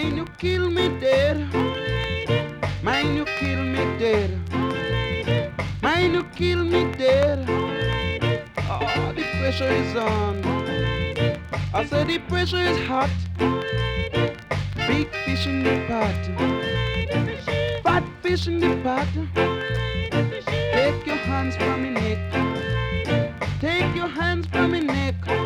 Mine, you kill me dead. Mine, you kill me dead. Mine, you kill me dead. Oh, the pressure is on. I said the pressure is hot. Big fish in the pot. Fat fish in the pot. Take your hands from me neck. Take your hands from me neck.